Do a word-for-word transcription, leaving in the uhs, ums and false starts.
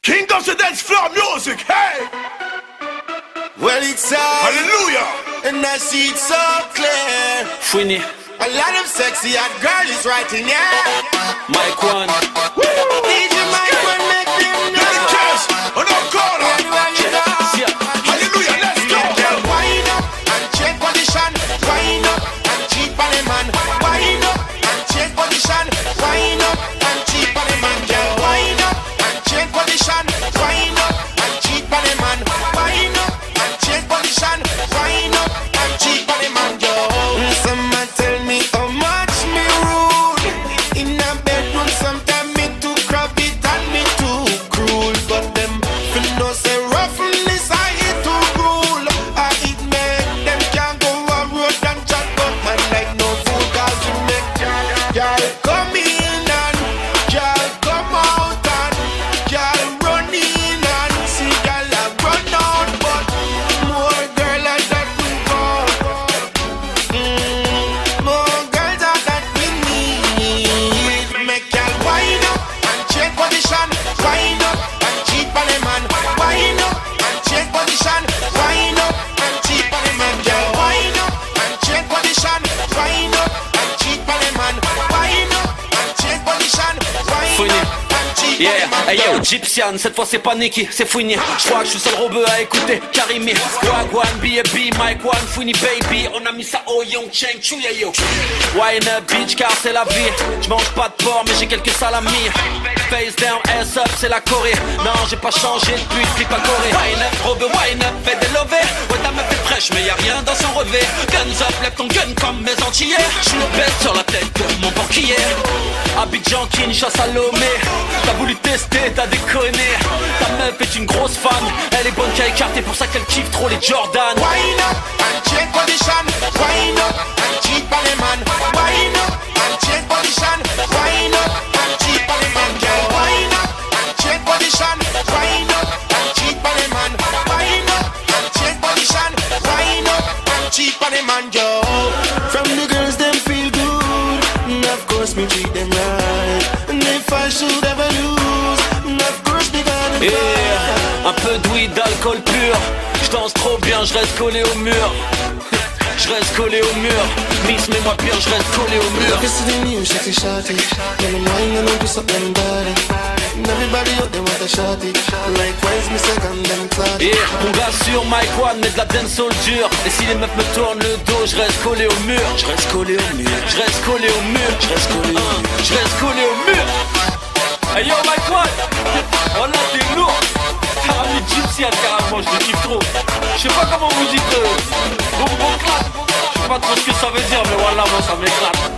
King of the dance floor music, hey! Well, it's all Hallelujah! And I see it so clear. Fouini. A lot of sexy hot girl is writing, yeah. Mike One. D J Mike One, make them know. Let it cash on our corner. Anywhere you go. Hallelujah, let's go! Girl, wind up and change position. Wind up and cheat on the man. Wind up and change position. Wind up and cheat on the man. Girl, wind up and change position. Wind up and cheat on the man. Wind up and change position. Wind up and cheat on the man. Girl, someone tell me how much me rude in a bedroom. Sometimes me too crabby and me too cruel, but them fin no say roughness I eat too cruel. I eat make them can't go a road and chat but man like no fool. Cause you make y'all come in and y'all come out and y'all run in and see y'all a run out, but more girl like that we want. Mm, more girls are that we need. Make y'all wind up and change position. Wind up and cheat on the man. Wind up and change position. Wind up and cheat on the man. Girl, wind up and change position. Wind up and cheat on the man. Wind up and change position. Wind up and cheat on the Yeah, man. hey yo, Gypsian, cette fois c'est pas Nicky, c'est Fouini. J'crois que je suis seul robeux à écouter Karimi. Wagwan, B A B, Mike One, Fouini baby. On a mis ça au Young Cheng, Chuya yo. Wine up bitch car c'est la vie. J'mange pas de porc mais j'ai quelques salamis. Face down, ass up, c'est la Corée. Non, j'ai pas changé depuis clip à Corée. Wine up, robeux, wine up, fais des lovés. Ouais, ta meuf est fraîche mais y'a rien dans son revêt. Guns up, lève ton gun comme mes antillais. J'suis le bête sur la tête de mon banquier. Abidjan, Kinshasa, Salomé. T'as voulu tester, t'as déconné. Ta meuf est une grosse fan. Elle est bonne qu'à écarter, pour ça qu'elle kiffe trop les Jordan. Wind up and change position. Wind up and cheat on the man. Wind up and change position. Wind up and cheat on the man. Girl, wind up and change position. Wind up and cheat on the man. Wind up and change position. Wind up and cheat on the man. Yo, from the girls them feel good. And of course me treat them right. And if I should ever lose, and of course me gonna fight. Yeah, un peu de weed, d'alcool pur. J'danse trop bien, j'reste collé au mur. J'reste collé au mur. Miss, mets-moi bien, j'reste collé au mur. This is the new sexy shawty. Tell them wine and twist up them body. And everybody out there want a shawty. Likewise, me second them clout. Yeah, mon gars sur Mike One met de la dancehall dure. Et si les meufs me tournent le dos, j'reste collé au mur. J'reste collé au mur. J'reste collé au mur. J'reste collé au mur. J'reste collé au mur. Hey yo Mike One, oh là t'es lourd. T'as ramené Gypsian carrément, je le kiffe trop. Je sais pas comment vous dites euh, bon bon clap. Je sais pas trop ce que ça veut dire mais voilà moi ça m'éclate.